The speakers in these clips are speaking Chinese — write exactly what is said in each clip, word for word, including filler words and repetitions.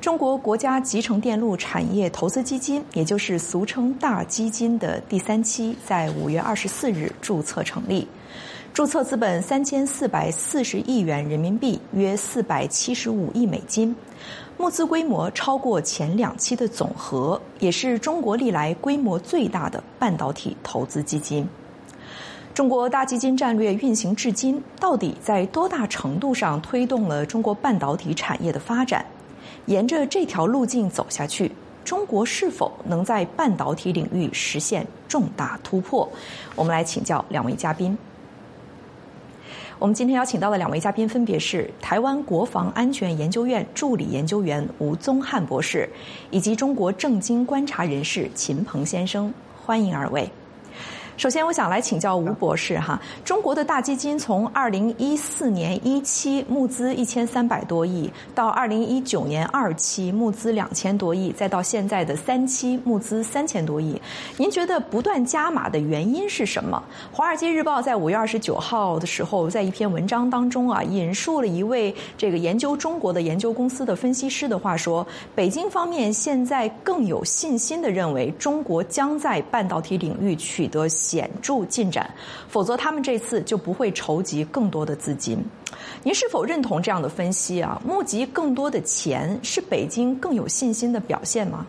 中国国家集成电路产业投资基金，也就是俗称大基金的第三期，在五月二十四日注册成立，注册资本三千四百四十亿元人民币，约四百七十五亿美金，募资规模超过前两期的总和，也是中国历来规模最大的半导体投资基金。中国大基金战略运行至今，到底在多大程度上推动了中国半导体产业的发展？沿着这条路径走下去，中国是否能在半导体领域实现重大突破？我们来请教两位嘉宾。我们今天邀请到的两位嘉宾分别是台湾国防安全研究院助理研究员吴宗翰博士，以及中国政经观察人士秦鹏先生，欢迎二位。首先，我想来请教吴博士哈，中国的大基金从二零一四年一期募资一千三百多亿，到二零一九年二期募资两千多亿，再到现在的三期募资三千多亿，您觉得不断加码的原因是什么？《华尔街日报》在五月二十九号的时候，在一篇文章当中啊，引述了一位这个研究中国的研究公司的分析师的话说，北京方面现在更有信心地认为，中国将在半导体领域取得显著进展，否则他们这次就不会筹集更多的资金。您是否认同这样的分析啊？募集更多的钱是北京更有信心的表现吗？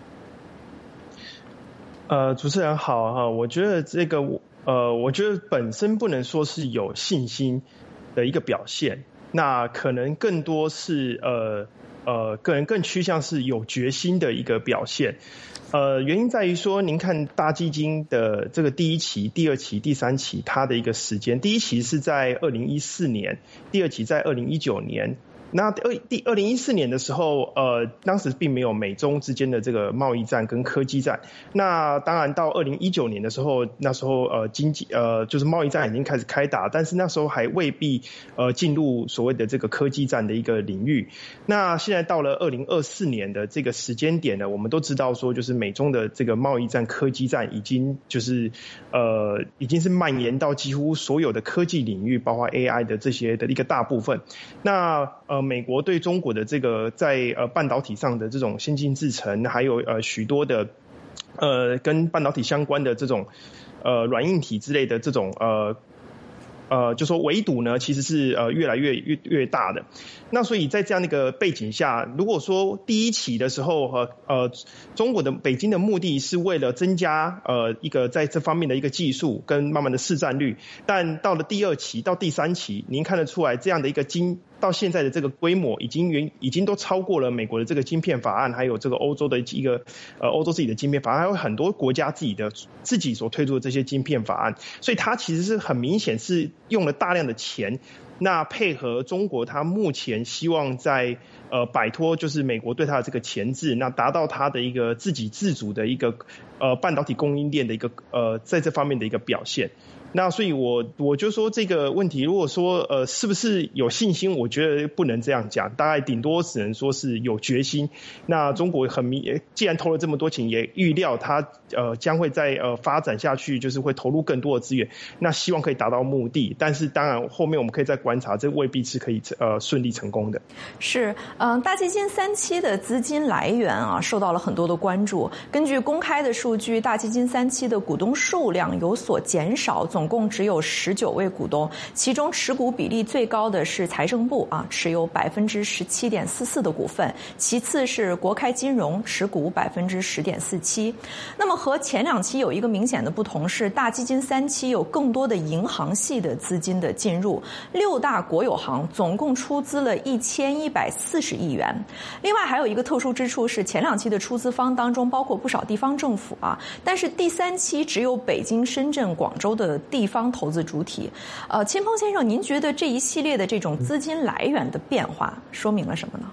呃，主持人好哈，我觉得这个呃，我觉得本身不能说是有信心的一个表现，那可能更多是呃呃，个人更趋向是有决心的一个表现。呃，原因在于说，您看大基金的这个第一期、第二期、第三期，它的一个时间，第一期是在二零一四年，第二期在二零一九年。那二第二零一四年的时候，呃，当时并没有美中之间的这个贸易战跟科技战。那当然到二零一九年的时候，那时候呃经济呃就是贸易战已经开始开打，但是那时候还未必呃进入所谓的这个科技战的一个领域。那现在到了二零二四年的这个时间点呢，我们都知道说，就是美中的这个贸易战、科技战已经就是呃已经是蔓延到几乎所有的科技领域，包括 A I 的这些的一个大部分。那呃。美国对中国的这个在呃半导体上的这种先进制程，还有呃许多的呃跟半导体相关的这种呃软硬体之类的这种呃呃就说围堵呢，其实是呃越来越越越大的。那所以在这样的一个背景下，如果说第一期的时候呃呃中国的北京的目的是为了增加呃一个在这方面的一个技术跟慢慢的市占率，但到了第二期到第三期，您看得出来这样的一个经到现在的这个规模已经远已经都超过了美国的这个晶片法案，还有这个欧洲的一个呃欧洲自己的晶片法案，还有很多国家自己的自己所推出的这些晶片法案，所以它其实是很明显是用了大量的钱，那配合中国它目前希望在呃摆脱就是美国对它的这个钳制，那达到它的一个自给自足的一个呃半导体供应链的一个呃在这方面的一个表现。那所以我我就说这个问题，如果说呃是不是有信心，我觉得不能这样讲，大概顶多只能说是有决心。那中国很明，既然投了这么多钱，也预料它呃将会在呃发展下去，就是会投入更多的资源，那希望可以达到目的。但是当然后面我们可以再观察，这未必是可以呃顺利成功的。 是，嗯、呃，大基金三期的资金来源啊，受到了很多的关注。根据公开的数据，大基金三期的股东数量有所减少，总共只有十九位股东，其中持股比例最高的是财政部啊，持有百分之十七点四四的股份，其次是国开金融，持股百分之十点四七。那么和前两期有一个明显的不同是，大基金三期有更多的银行系的资金的进入，六大国有行总共出资了一千一百四十亿元。另外还有一个特殊之处是，前两期的出资方当中包括不少地方政府啊，但是第三期只有北京、深圳、广州的地方投资主体。呃，秦鹏先生，您觉得这一系列的这种资金来源的变化说明了什么呢？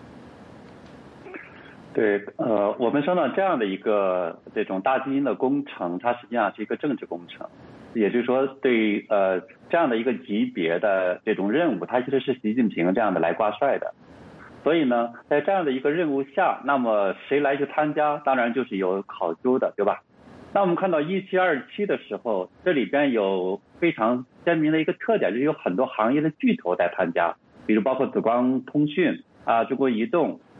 对，呃，我们说呢，这样的一个这种大基金的工程，它实际上是一个政治工程，也就是说对呃这样的一个级别的这种任务，它其实是习近平这样的来挂帅的。所以呢，在这样的一个任务下，那么谁来去参加，当然就是有考究的，对吧？那我们看到一期、二期的时候，这里边有非常鲜明的一个特点，就是有很多行业的巨头在参加，比如包括紫光通讯啊、中国移动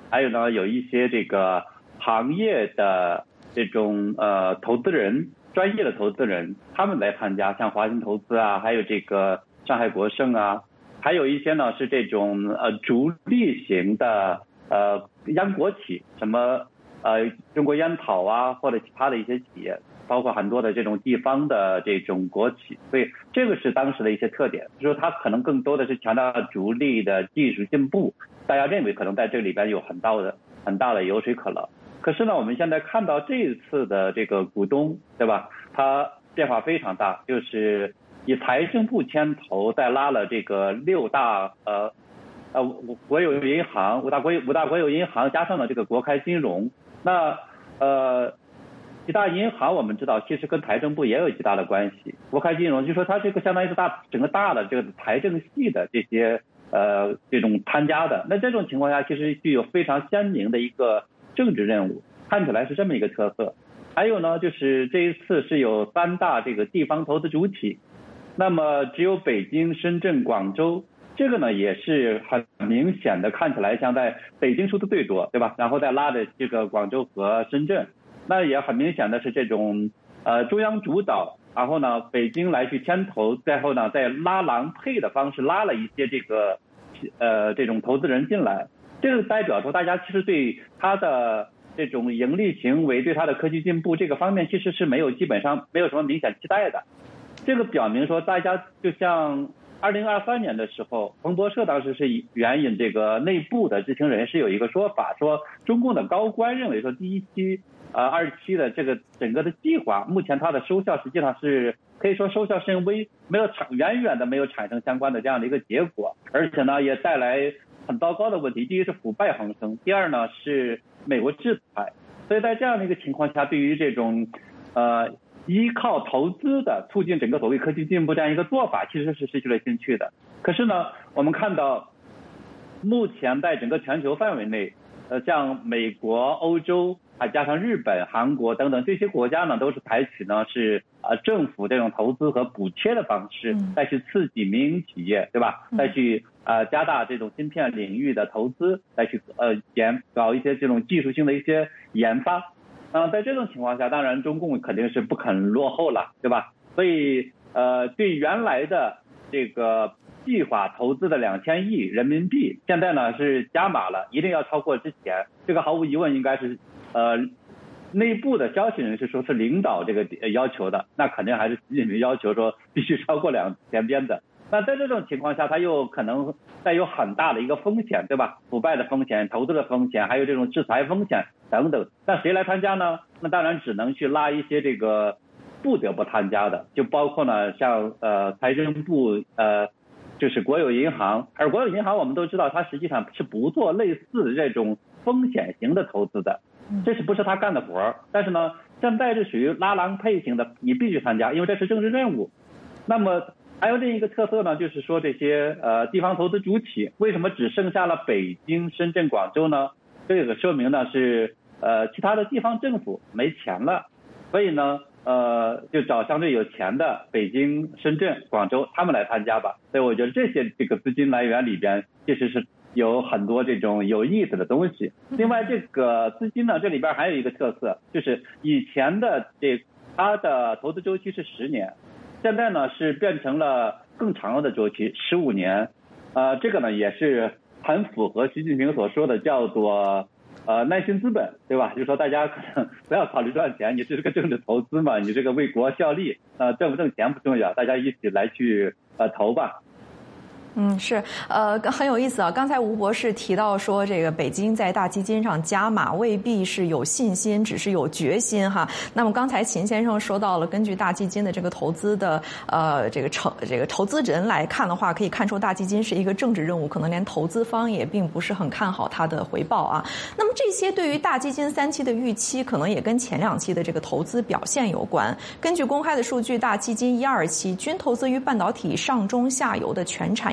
还有呢有一些这个行业的这种呃投资人，专业的投资人，他们来参加，像华兴投资啊，还有这个上海国盛啊，还有一些呢是这种呃逐利型的呃央国企，什么呃中国烟草啊，或者其他的一些企业，包括很多的这种地方的这种国企，所以这个是当时的一些特点，就是说它可能更多的是强调逐利的技术进步，大家认为可能在这里边有很大的很大的油水可捞。可是呢，我们现在看到这一次的这个股东，对吧？它变化非常大，就是以财政部牵头，再拉了这个六大呃呃国有银行、五大国有五大国有银行，加上了这个国开金融。那呃几大银行我们知道，其实跟财政部也有极大的关系。国开金融就说它这个相当于是大整个大的这个财政系的这些呃这种参加的。那这种情况下，其实具有非常鲜明的一个政治任务，看起来是这么一个特色。还有呢，就是这一次是有三大这个地方投资主体，那么只有北京、深圳、广州，这个呢也是很明显的，看起来像在北京出的最多，对吧？然后再拉着这个广州和深圳，那也很明显的是这种呃中央主导，然后呢北京来去牵头，最后呢再拉郎配的方式拉了一些这个呃这种投资人进来，这个代表说大家其实对他的这种盈利行为，对它的科技进步这个方面其实是没有基本上没有什么明显期待的。这个表明说大家就像二零二三年的时候，彭博社当时是援引这个内部的知情人士有一个说法，说中共的高官认为说第一期呃二期的这个整个的计划，目前它的收效实际上是可以说收效甚微，没有产远远的没有产生相关的这样的一个结果，而且呢也带来很糟糕的问题。第一是腐败横生，第二呢是美国制裁。所以在这样的一个情况下，对于这种呃依靠投资的促进整个所谓科技进步这样一个做法，其实是失去了兴趣的。可是呢，我们看到目前在整个全球范围内，呃，像美国、欧洲，还加上日本、韩国等等这些国家呢，都是采取呢是呃政府这种投资和补贴的方式，再去刺激民营企业，对吧？再去呃加大这种芯片领域的投资，再去呃研搞一些这种技术性的一些研发。嗯、呃，在这种情况下，当然中共肯定是不肯落后了，对吧？所以呃，对原来的这个计划投资的两千亿人民币，现在呢是加码了，一定要超过之前。这个毫无疑问应该是呃内部的消息人士说是领导这个要求的，那肯定还是习近平要求说必须超过两前边的。那在这种情况下，它又可能带有很大的一个风险，对吧？腐败的风险、投资的风险，还有这种制裁风险等等。那谁来参加呢？那当然只能去拉一些这个不得不参加的，就包括呢像呃财政部呃就是国有银行，而国有银行我们都知道，它实际上是不做类似这种风险型的投资的，这是不是他干的活儿？但是呢，现在是属于拉郎配型的，你必须参加，因为这是政治任务。那么还有另一个特色呢，就是说这些呃地方投资主体为什么只剩下了北京、深圳、广州呢？这个说明呢是呃其他的地方政府没钱了，所以呢呃就找相对有钱的北京、深圳、广州他们来参加吧。所以我觉得这些这个资金来源里边其实是有很多这种有意思的东西。另外这个资金呢，这里边还有一个特色，就是以前的这它的投资周期是十年。现在呢是变成了更长的周期，十五年，呃，这个呢也是很符合习近平所说的叫做呃耐心资本，对吧？就是说大家可能不要考虑赚钱，你这是个政治投资嘛，你这个为国效力，呃，挣不挣钱不重要，大家一起来去呃投吧。 嗯，是，呃，很有意思啊。刚才吴博士提到说，这个北京在大基金上加码，未必是有信心，只是有决心哈。那么刚才秦先生说到了，根据大基金的这个投资的呃这个成这个投资人来看的话，可以看出大基金是一个政治任务，可能连投资方也并不是很看好它的回报啊。那么这些对于大基金三期的预期，可能也跟前两期的这个投资表现有关。根据公开的数据，大基金一二期均投资于半导体上中下游的全产业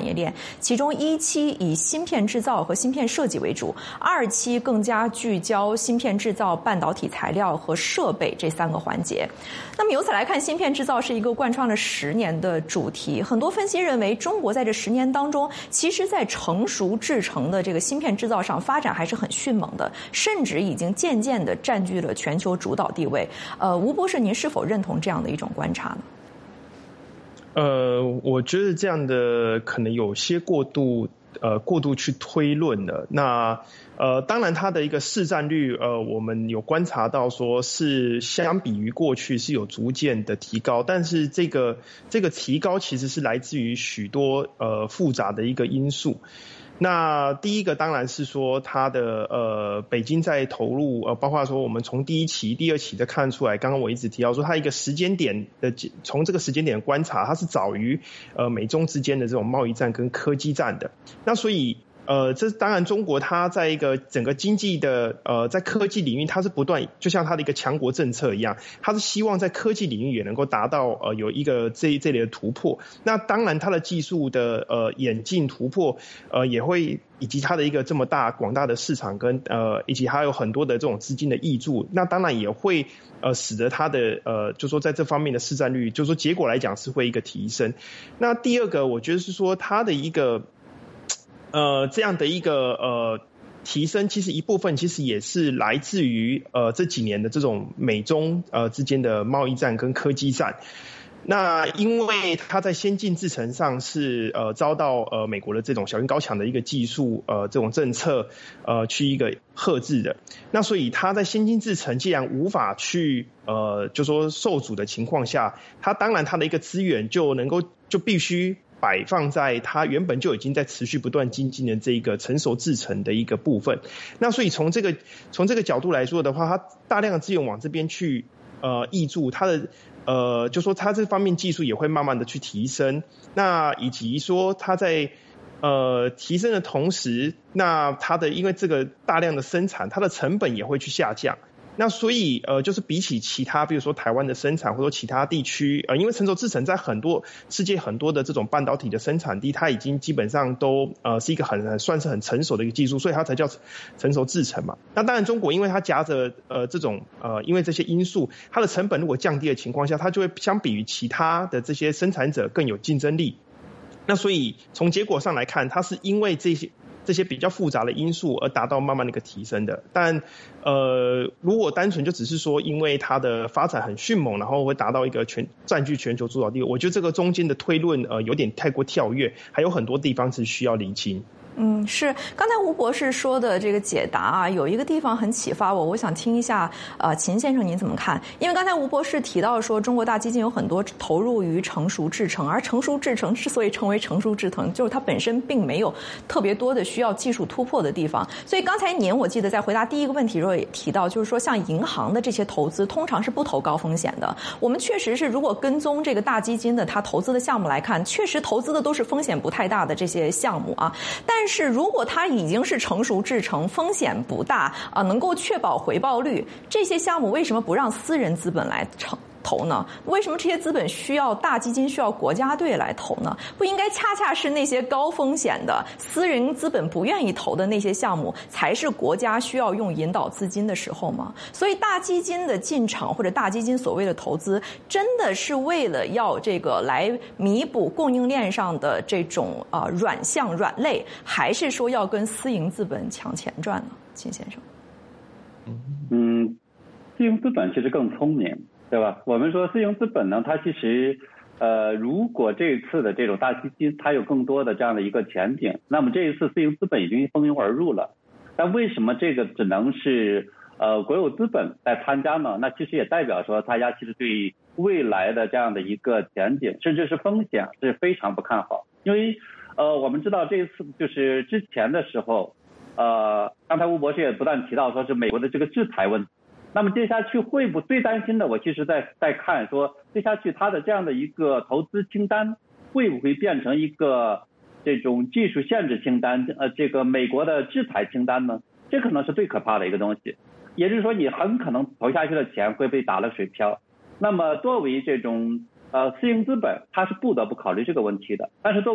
业链，其中一期以芯片制造和芯片设计为主，二期更加聚焦芯片制造、半导体材料和设备这三个环节。那么由此来看，芯片制造是一个贯穿了十年的主题。很多分析认为，中国在这十年当中，其实在成熟制程的这个芯片制造上发展还是很迅猛的，甚至已经渐渐地占据了全球主导地位。呃，吴博士，您是否认同这样的一种观察呢？ 呃，我觉得这样的可能有些过度，呃，过度去推论了。那呃，当然它的一个市占率，呃，我们有观察到说是相比于过去是有逐渐的提高，但是这个这个提高其实是来自于许多呃复杂的一个因素。那第一个当然是说它的呃北京在投入呃包括说我们从第一期、第二期的看出来，刚刚我一直提到说它一个时间点的从这个时间点观察，它是早于呃美中之间的这种贸易战跟科技战的。那所以呃，这当然，中国它在一个整个经济的呃，在科技领域，它是不断，就像它的一个强国政策一样，它是希望在科技领域也能够达到呃有一个这这类的突破。那当然，它的技术的呃演进突破，呃也会以及它的一个这么大广大的市场跟呃以及还有很多的这种资金的挹注，那当然也会呃使得它的呃就说在这方面的市占率，就说结果来讲是会一个提升。那第二个，我觉得是说它的一个。呃，这样的一个呃提升，其实一部分其实也是来自于呃这几年的这种美中呃之间的贸易战跟科技战。那因为它在先进制程上是呃遭到呃美国的这种小型高强的一个技术呃这种政策呃去一个遏制的，那所以它在先进制程既然无法去呃就说受阻的情况下，它当然它的一个资源就能够就必须。摆放在它原本就已经在持续不断精进的这一个成熟制程的一个部分，那所以从这个从这个角度来说的话，它大量的资源往这边去呃挹注，它的呃就说它这方面技术也会慢慢的去提升，那以及说它在呃提升的同时，那它的因为这个大量的生产，它的成本也会去下降。那所以呃，就是比起其他，比如说台湾的生产，或者说其他地区，呃，因为成熟制程在很多世界很多的这种半导体的生产地，它已经基本上都呃是一个很很算是很成熟的一个技术，所以它才叫成熟制程嘛。那当然，中国因为它夹着呃这种呃因为这些因素，它的成本如果降低的情况下，它就会相比于其他的这些生产者更有竞争力。那所以从结果上来看，它是因为这些。这些比较复杂的因素而达到慢慢的一个提升的，但呃，如果单纯就只是说因为它的发展很迅猛，然后会达到一个全占据全球主导地位，我觉得这个中间的推论呃有点太过跳跃，还有很多地方是需要厘清。 嗯，是。刚才吴博士说的这个解答啊，有一个地方很启发我，我想听一下，呃，秦先生您怎么看？因为刚才吴博士提到说，中国大基金有很多投入于成熟制程，而成熟制程之所以成为成熟制程，就是它本身并没有特别多的需要技术突破的地方。所以刚才您我记得在回答第一个问题的时候也提到，就是说像银行的这些投资通常是不投高风险的。我们确实是如果跟踪这个大基金的它投资的项目来看，确实投资的都是风险不太大的这些项目啊，但但是如果它已经是成熟制程，风险不大啊，能够确保回报率，这些项目为什么不让私人资本来成投呢？为什么这些资本需要大基金需要国家队来投呢？不应该恰恰是那些高风险的私人资本不愿意投的那些项目，才是国家需要用引导资金的时候吗？所以大基金的进场或者大基金所谓的投资，真的是为了要这个来弥补供应链上的这种啊、呃、软项软肋，还是说要跟私营资本抢钱赚呢？秦先生， 嗯，私营资本其实更聪明。对吧？我们说私营资本呢，它其实，呃，如果这一次的这种大基金它有更多的这样的一个前景，那么这一次私营资本已经蜂拥而入了。但为什么这个只能是呃国有资本来参加呢？那其实也代表说大家其实对未来的这样的一个前景，甚至是风险是非常不看好。因为呃我们知道这一次就是之前的时候，呃刚才吴博士也不断提到说是美国的这个制裁问题。那么接下去会不最担心的，我其实在在看说接下去它的这样的一个投资清单会不会变成一个这种技术限制清单，呃，这个美国的制裁清单呢？这可能是最可怕的一个东西。也就是说，你很可能投下去的钱会被打了水漂。那么作为这种呃私营资本，它是不得不考虑这个问题的。但是作为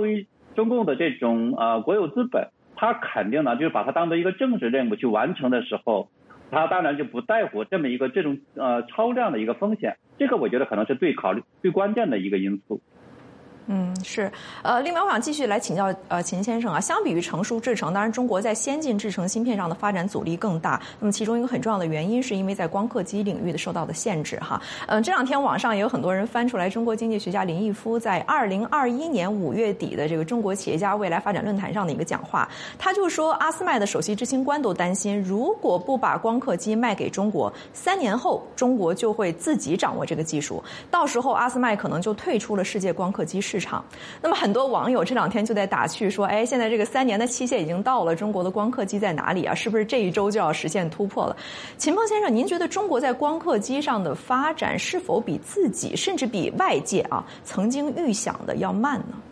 中共的这种呃国有资本，它肯定呢就是把它当做一个政治任务去完成的时候，它当然就不在乎这么一个这种呃超量的一个风险，这个我觉得可能是最考虑最关键的一个因素。 嗯，是，呃，另外我想继续来请教呃秦先生啊，相比于成熟制程，当然中国在先进制程芯片上的发展阻力更大。那么其中一个很重要的原因是因为在光刻机领域的受到的限制哈。嗯、呃，这两天网上也有很多人翻出来中国经济学家林毅夫在二零二一年五月底的这个中国企业家未来发展论坛上的一个讲话，他就说阿斯麦的首席执行官都担心，如果不把光刻机卖给中国，三年后中国就会自己掌握这个技术，到时候阿斯麦可能就退出了世界光刻机市场。那么很多网友这两天就在打趣说，哎，现在这个三年的期限已经到了，中国的光刻机在哪里啊？是不是这一周就要实现突破了？秦鹏先生，您觉得中国在光刻机上的发展是否比自己甚至比外界啊曾经预想的要慢呢？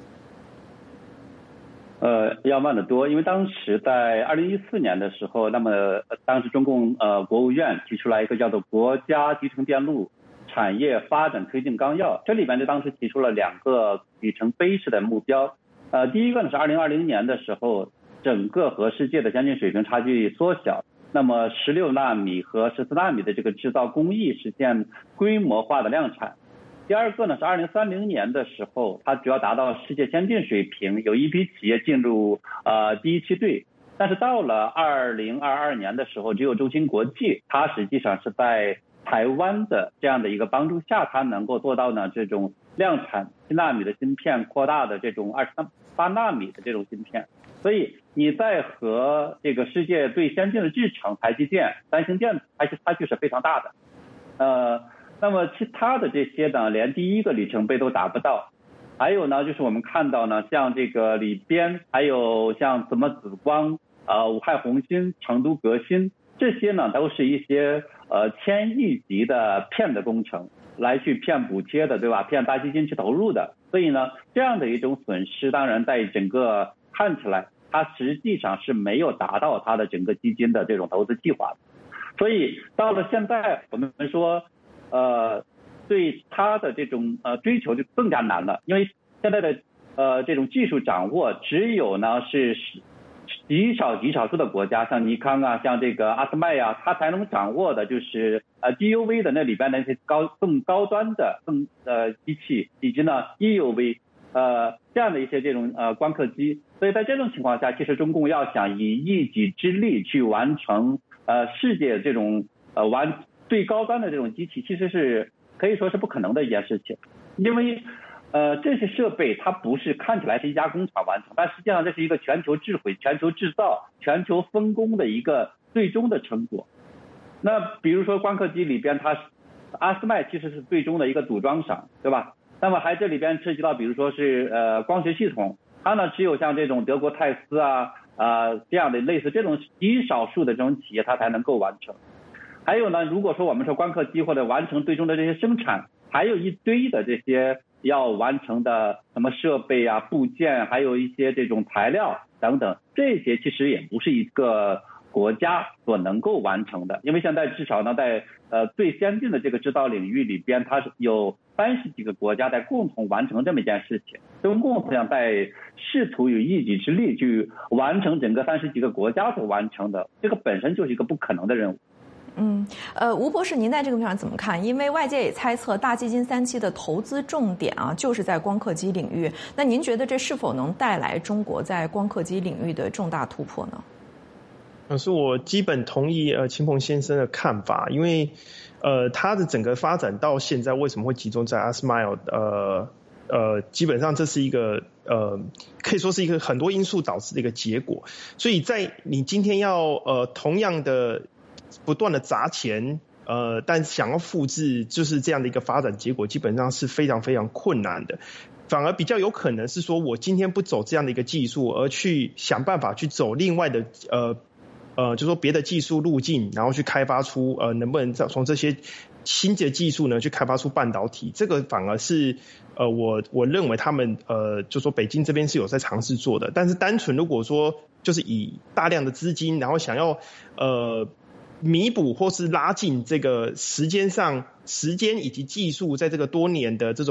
呃，要慢得多，因为当时在二零一四年的时候，那么、呃、当时中共呃国务院提出来一个叫做国家集成电路产业发展推进纲要，这里边就当时提出了两个里程碑式的目标。呃，第一个呢是二零二零年的时候，整个和世界的先进水平差距缩小，那么十六纳米和十四纳米的这个制造工艺实现规模化的量产。第二个呢是二零三零年的时候，它主要达到世界先进水平，有一批企业进入呃第一梯队。但是到了二零二二年的时候，只有中芯国际，它实际上是在台湾的这样的一个帮助下，它能够做到呢这种量产七纳米的芯片，扩大的这种二十八纳米的这种芯片。所以你在和这个世界最先进的制程，台积电、三星电子，它是差距是非常大的。呃，那么其他的这些呢，连第一个里程碑都达不到。还有呢，就是我们看到呢，像这个里边，还有像什么紫光、呃武汉红芯、成都革新。这些呢都是一些呃千亿级的骗的工程，来去骗补贴的，对吧？骗大基金去投入的。所以呢，这样的一种损失，当然在整个看起来，它实际上是没有达到它的整个基金的这种投资计划的。所以到了现在，我们说，呃，对它的这种呃追求就更加难了，因为现在的呃这种技术掌握，只有呢是。极少极少数的国家，像尼康啊，像这个阿斯麦啊，它才能掌握的就是呃 D U V 的那里边的那些高更高端的更呃机器，以及呢 E U V 呃这样的一些这种呃光刻机。所以在这种情况下，其实中共要想以一己之力去完成呃世界这种呃完最高端的这种机器，其实是可以说是不可能的一件事情，因为。呃，这些设备它不是看起来是一家工厂完成，但实际上这是一个全球智慧、全球制造、全球分工的一个最终的成果。那比如说光刻机里边，它阿斯麦其实是最终的一个组装厂，对吧？那么还这里边涉及到，比如说是呃光学系统，它呢只有像这种德国泰斯啊呃这样的类似这种极少数的这种企业，它才能够完成。还有呢，如果说我们说光刻机或者完成最终的这些生产，还有一堆的这些。要完成的什么设备啊、部件，还有一些这种材料等等，这些其实也不是一个国家所能够完成的，因为现在至少呢，在呃最先进的这个制造领域里边，它是有三十几个国家在共同完成这么一件事情。中共这样在试图以一己之力去完成整个三十几个国家所完成的，这个本身就是一个不可能的任务。 嗯，呃，吴博士，您在这个面上怎么看？因为外界也猜测大基金三期的投资重点啊，就是在光刻机领域。那您觉得这是否能带来中国在光刻机领域的重大突破呢？ 呃，是我基本同意呃秦鹏先生的看法，因为呃他的整个发展到现在为什么会集中在 ASML 呃呃基本上这是一个呃可以说是一个很多因素导致的一个结果，所以在你今天要呃同样的。不断的砸钱，呃，但想要复制就是这样的一个发展结果，基本上是非常非常困难的。反而比较有可能是说，我今天不走这样的一个技术，而去想办法去走另外的呃呃，就说别的技术路径，然后去开发出呃能不能从这些新的技术呢去开发出半导体，这个反而是呃我我认为他们呃就说北京这边是有在尝试做的，但是单纯如果说就是以大量的资金，然后想要呃。弥补或是拉近这个时间上时间以及技术在这个多年的这种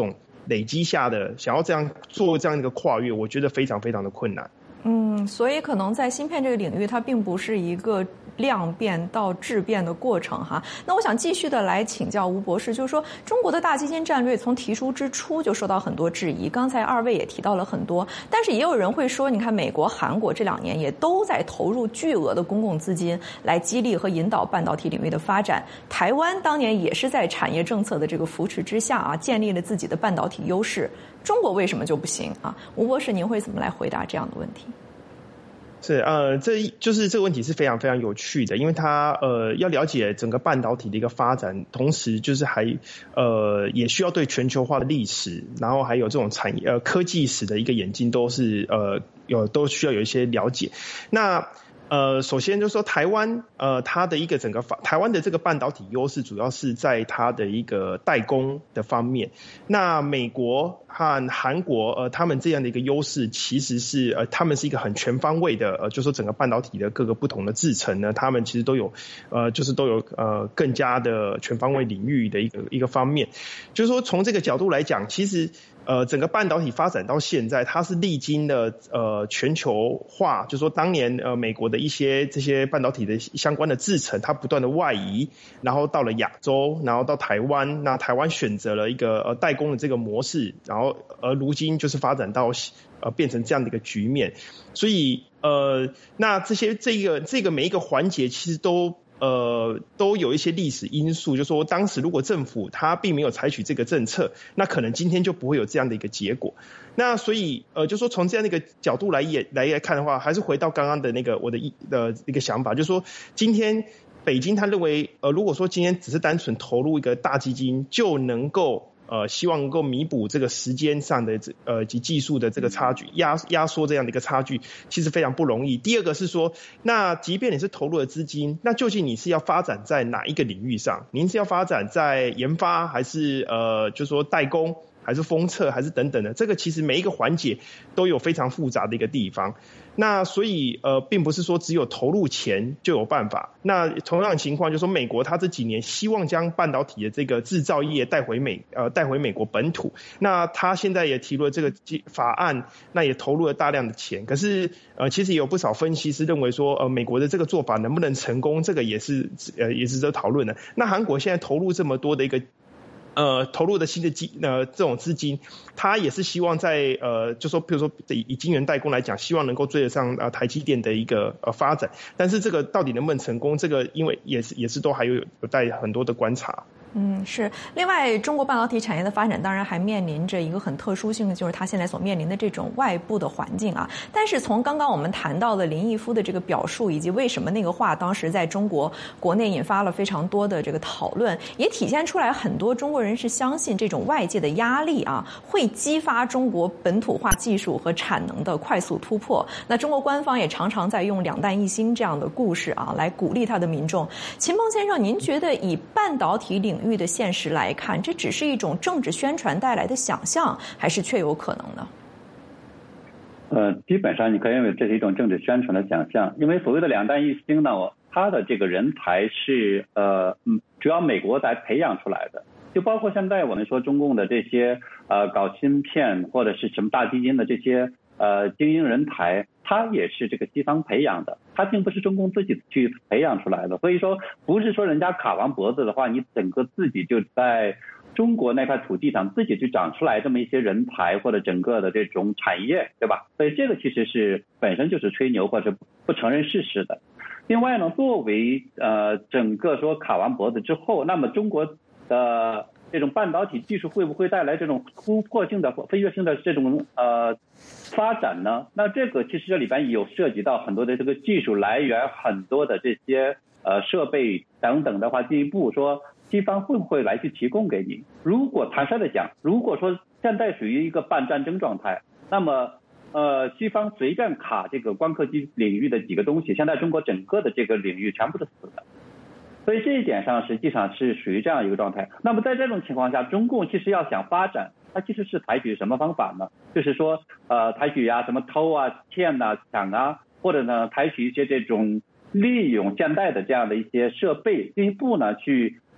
累积下的，想要这样做这样一个跨越，我觉得非常非常的困难。 嗯，所以可能在芯片这个领域，它并不是一个量变到质变的过程哈。那我想继续的来请教吴博士，就是说中国的大基金战略从提出之初就受到很多质疑，刚才二位也提到了很多，但是也有人会说，你看美国、韩国这两年也都在投入巨额的公共资金来激励和引导半导体领域的发展。台湾当年也是在产业政策的这个扶持之下啊，建立了自己的半导体优势。中国为什么就不行啊？吴博士，您会怎么来回答这样的问题？ 是呃，这就是这个问题是非常非常有趣的，因为它呃要了解整个半导体的一个发展，同时就是还呃也需要对全球化的历史，然后还有这种产业呃科技史的一个演进，都是呃有都需要有一些了解。那呃，首先就是说台湾，呃，它的一个整个台湾的这个半导体优势，主要是在它的一个代工的方面。那美国和韩国，呃，他们这样的一个优势，其实是呃，他们是一个很全方位的，呃，就是说整个半导体的各个不同的制程呢，他们其实都有，呃，就是都有呃更加的全方位领域的一个一个方面。就是说从这个角度来讲，其实。呃，整个半导体发展到现在，它是历经了呃全球化，就是说当年呃美国的一些这些半导体的相关的制程，它不断的外移，然后到了亚洲，然后到台湾，那台湾选择了一个呃代工的这个模式，然后而如今就是发展到呃变成这样的一个局面，所以呃那这些这个这个每一个环节其实都。呃，都有一些历史因素，就是说当时如果政府它并没有采取这个政策，那可能今天就不会有这样的一个结果。那所以呃，就说从这样的一个角度来也来来看的话，还是回到刚刚的那个我的一的一个想法，就是说今天北京他认为，呃，如果说今天只是单纯投入一个大基金就能够。呃，希望能够弥补这个时间上的呃及技术的这个差距，压压缩这样的一个差距，其实非常不容易。第二个是说，那即便你是投入了资金，那究竟你是要发展在哪一个领域上？您是要发展在研发，还是呃，就是说代工，还是封测，还是等等的？这个其实每一个环节都有非常复杂的一个地方。那所以呃，并不是说只有投入钱就有办法。那同样的情况就是说，美国它这几年希望将半导体的这个制造业带回美呃带回美国本土。那他现在也提出了这个法案，那也投入了大量的钱。可是呃，其实也有不少分析师认为说，呃，美国的这个做法能不能成功，这个也是呃也是值得讨论的。那韩国现在投入这么多的一个。呃，投入的新的基呃这种资金，他也是希望在呃，就说比如说以晶圆代工来讲，希望能够追得上呃台积电的一个呃发展，但是这个到底能不能成功，这个因为也是也是都还有有待很多的观察。 嗯，是。另外，中国半导体产业的发展当然还面临着一个很特殊性的，就是它现在所面临的这种外部的环境啊。但是从刚刚我们谈到的林毅夫的这个表述，以及为什么那个话当时在中国国内引发了非常多的这个讨论，也体现出来很多中国人是相信这种外界的压力啊，会激发中国本土化技术和产能的快速突破。那中国官方也常常在用两弹一星这样的故事啊，来鼓励他的民众。秦鹏先生，您觉得以半导体领域的现实来看，这只是一种政治宣传带来的想象，还是确有可能呢？ 呃，基本上你可以认为这是一种政治宣传的想象，因为所谓的两弹一星呢，它的这个人才是呃，主要美国在培养出来的，就包括现在我们说中共的这些呃搞芯片或者是什么大基金的这些呃精英人才，他也是这个西方培养的，他并不是中共自己去培养出来的。所以说不是说人家卡完脖子的话，你整个自己就在中国那块土地上自己就长出来这么一些人才或者整个的这种产业，对吧？所以这个其实是本身就是吹牛或者不承认事实的。另外呢，作为呃整个说卡完脖子之后，那么中国的这种半导体技术会不会带来这种突破性的飞跃性的这种呃发展呢？那这个其实这里边有涉及到很多的这个技术来源，很多的这些呃设备等等的话，进一步说西方会不会来去提供给你？如果坦率的讲，如果说现在属于一个半战争状态，那么呃西方随便卡这个光刻机领域的几个东西，现在中国整个的这个领域全部是死的。所以这一点上实际上是属于这样一个状态。那么在这种情况下，中共其实要想发展，它其实是采取什么方法呢？就是说呃采取啊什么偷啊骗啊抢啊，或者呢采取一些这种利用现代的这样的一些设备，进一步呢去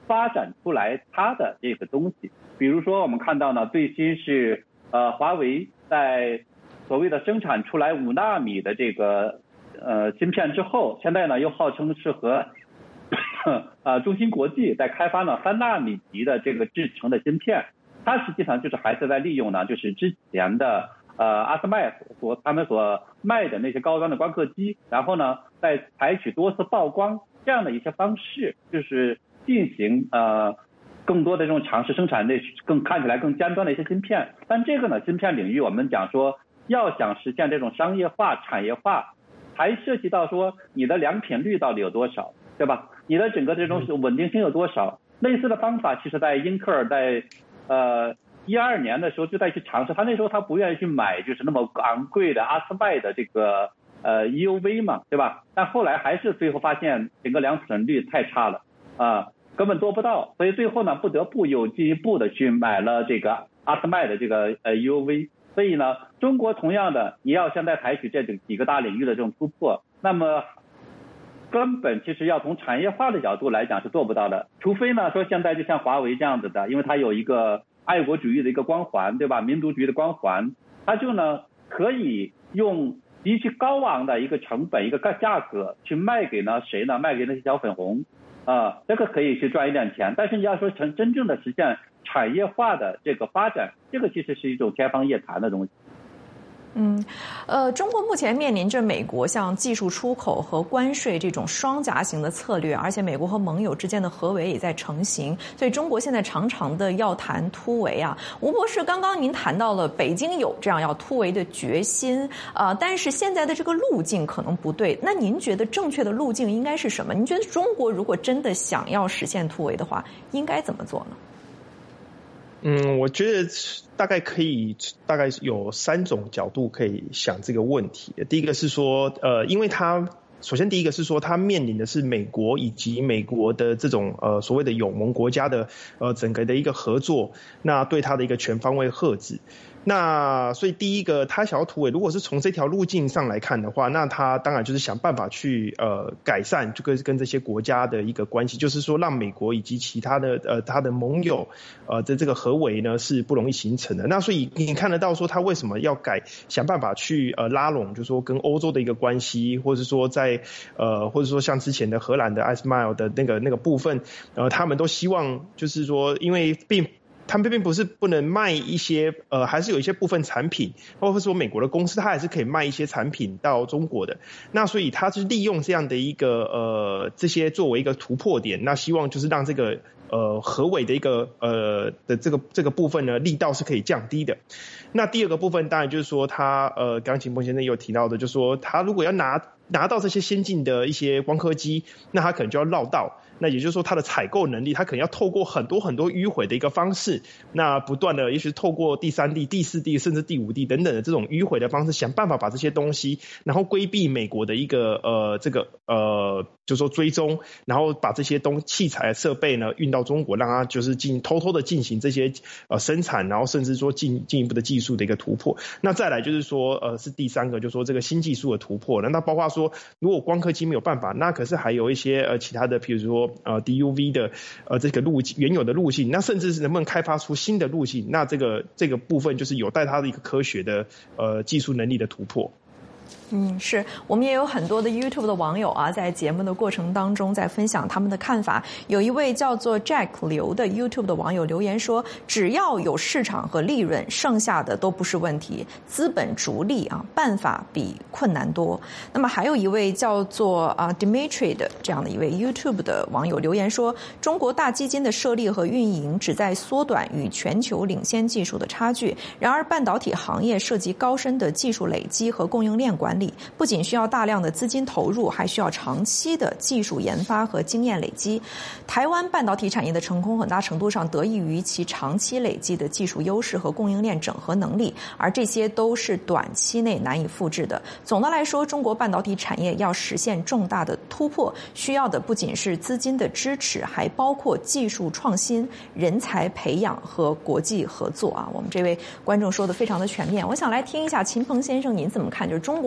发展出来它的这个东西。比如说我们看到呢，最新是呃华为在所谓的生产出来五纳米的这个呃芯片之后，现在呢又号称是和呃中芯国际在开发呢三纳米级的这个制成的芯片，它实际上就是还是在利用呢就是之前的呃阿斯麦所他们所卖的那些高端的光刻机，然后呢再采取多次曝光这样的一些方式，就是进行呃更多的这种尝试生产那更看起来更尖端的一些芯片。但这个呢芯片领域我们讲说要想实现这种商业化产业化，还涉及到说你的良品率到底有多少，对吧？你的整个这种稳定性有多少？类似的方法其实在英特尔在呃一二年的时候就在去尝试，他那时候他不愿意去买就是那么昂贵的阿斯麦的这个呃 E U V 嘛，对吧？但后来还是最后发现整个良品率太差了啊、呃，根本做不到，所以最后呢不得不有进一步的去买了这个阿斯麦的这个呃 E U V。所以呢，中国同样的，你要现在采取这几个大领域的这种突破，那么根本其实要从产业化的角度来讲是做不到的，除非呢说现在就像华为这样子的，因为它有一个爱国主义的一个光环，对吧？民族主义的光环，它就呢可以用极其高昂的一个成本、一个价格去卖给呢谁呢？卖给那些小粉红啊、呃，这个可以去赚一点钱。但是你要说成真正的实现产业化的这个发展，这个其实是一种天方夜谭的东西。 嗯，呃，中国目前面临着美国像技术出口和关税这种双夹型的策略，而且美国和盟友之间的合围也在成型，所以中国现在常常的要谈突围啊。吴博士，刚刚您谈到了北京有这样要突围的决心啊、呃，但是现在的这个路径可能不对。那您觉得正确的路径应该是什么？您觉得中国如果真的想要实现突围的话，应该怎么做呢？ 嗯，我觉得大概可以，大概有三种角度可以想这个问题。第一个是说，呃，因为它首先第一个是说，它面临的是美国以及美国的这种呃所谓的友盟国家的呃整个的一个合作，那对它的一个全方位遏制。那所以第一个，他想要突围，如果是从这条路径上来看的话，那他当然就是想办法去呃改善，就跟跟这些国家的一个关系，就是说让美国以及其他的呃他的盟友呃的这个合围呢是不容易形成的。那所以你看得到说他为什么要改，想办法去呃拉拢，就是说跟欧洲的一个关系，或者说在呃或者说像之前的荷兰的 I S M I L 的那个那个部分，呃他们都希望就是说，因为并。他们并不是不能卖一些，呃，还是有一些部分产品，包括说美国的公司，它还是可以卖一些产品到中国的。那所以它是利用这样的一个呃这些作为一个突破点，那希望就是让这个呃合围的一个呃的这个这个部分呢力道是可以降低的。那第二个部分当然就是说他呃刚刚秦鹏先生有提到的，就是说他如果要拿拿到这些先进的一些光刻机，那他可能就要绕道。那也就是说，它的采购能力，它可能要透过很多很多迂回的一个方式，那不断的，也许透过第三地、第四地，甚至第五地等等的这种迂回的方式，想办法把这些东西，然后规避美国的一个呃这个呃，就是说追踪，然后把这些东器材设备呢运到中国，让它就是进偷偷的进行这些呃生产，然后甚至说进进一步的技术的一个突破。那再来就是说，呃，是第三个，就是说这个新技术的突破。那包括说，如果光刻机没有办法，那可是还有一些呃其他的，譬如说。呃 D U V 的呃这个路径原有的路径，那甚至是能不能开发出新的路径，那这个这个部分就是有待它的一个科学的呃技术能力的突破。 嗯，是我们也有很多的 YouTube 的网友啊，在节目的过程当中在分享他们的看法。有一位叫做 Jack 刘的 YouTube 的网友留言说，只要有市场和利润，剩下的都不是问题。资本逐利啊，办法比困难多。那么还有一位叫做啊 Dimitri 的这样的一位 YouTube 的网友留言说，中国大基金的设立和运营旨在缩短与全球领先技术的差距。然而，半导体行业涉及高深的技术累积和供应链管理。不仅需要大量的资金投入，还需要长期的技术研发和经验累积。台湾半导体产业的成功很大程度上得益于其长期累积的技术优势和供应链整合能力，而这些都是短期内难以复制的。总的来说，中国半导体产业要实现重大的突破，需要的不仅是资金的支持，还包括技术创新、人才培养和国际合作啊。我们这位观众说的非常的全面，我想来听一下秦鹏先生您怎么看，就是中国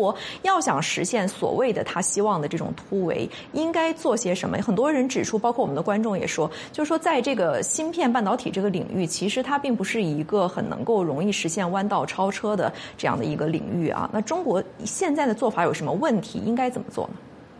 国要想实现所谓的他希望的这种突围，应该做些什么？很多人指出，包括我们的观众也说，就是说在这个芯片半导体这个领域，其实它并不是一个很能够容易实现弯道超车的这样的一个领域啊。那中国现在的做法有什么问题？应该怎么做呢？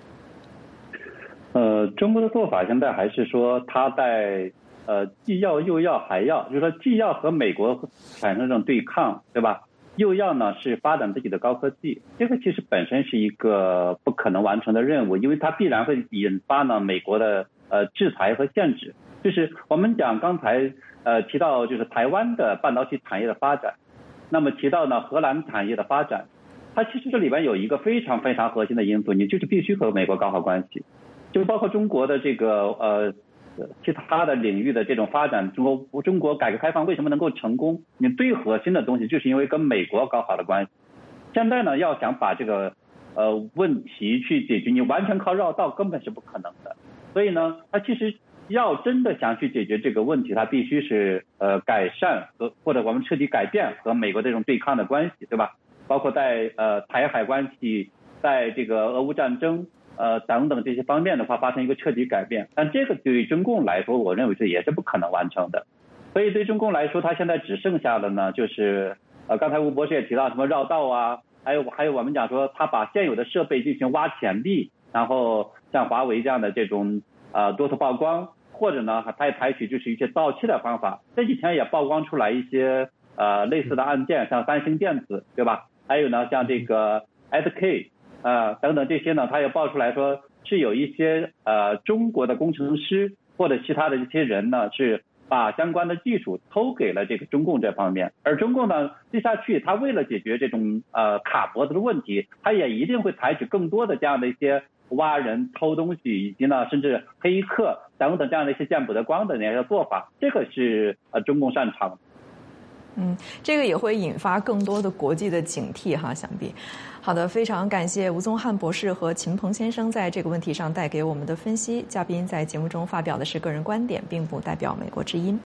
呃，中国的做法现在还是说它在呃既要又要还要，就是说既要和美国产生这种对抗，对吧？又要呢是发展自己的高科技，这个其实本身是一个不可能完成的任务，因为它必然会引发呢美国的呃制裁和限制。就是我们讲刚才呃提到就是台湾的半导体产业的发展，那么提到呢荷兰产业的发展，它其实这里边有一个非常非常核心的因素，你就是必须和美国搞好关系。就包括中国的这个呃其他的领域的这种发展，中国中国改革开放为什么能够成功？你最核心的东西就是因为跟美国搞好了关系。现在呢，要想把这个呃问题去解决，你完全靠绕道根本是不可能的。所以呢，它其实要真的想去解决这个问题，它必须是呃改善和或者我们彻底改变和美国这种对抗的关系，对吧？包括在呃台海关系，在这个俄乌战争。呃，等等这些方面的话，发生一个彻底改变，但这个对中共来说，我认为是也是不可能完成的。所以对中共来说，它现在只剩下的呢，就是呃，刚才吴博士也提到什么绕道啊，还有还有我们讲说，他把现有的设备进行挖潜力，然后像华为这样的这种呃多次曝光，或者呢，他也采取就是一些造气的方法。这几天也曝光出来一些呃类似的案件，像三星电子，对吧？还有呢，像这个 S K。呃，等等这些呢，他也爆出来说是有一些呃中国的工程师或者其他的这些人呢，是把相关的技术偷给了这个中共这方面，而中共呢接下去他为了解决这种呃卡脖子的问题，他也一定会采取更多的这样的一些挖人、偷东西以及呢甚至黑客等等这样的一些见不得光的那些做法，这个是呃中共擅长的。 嗯，这个也会引发更多的国际的警惕哈，想必。好的，非常感谢吴宗翰博士和秦鹏先生在这个问题上带给我们的分析。嘉宾在节目中发表的是个人观点，并不代表美国之音。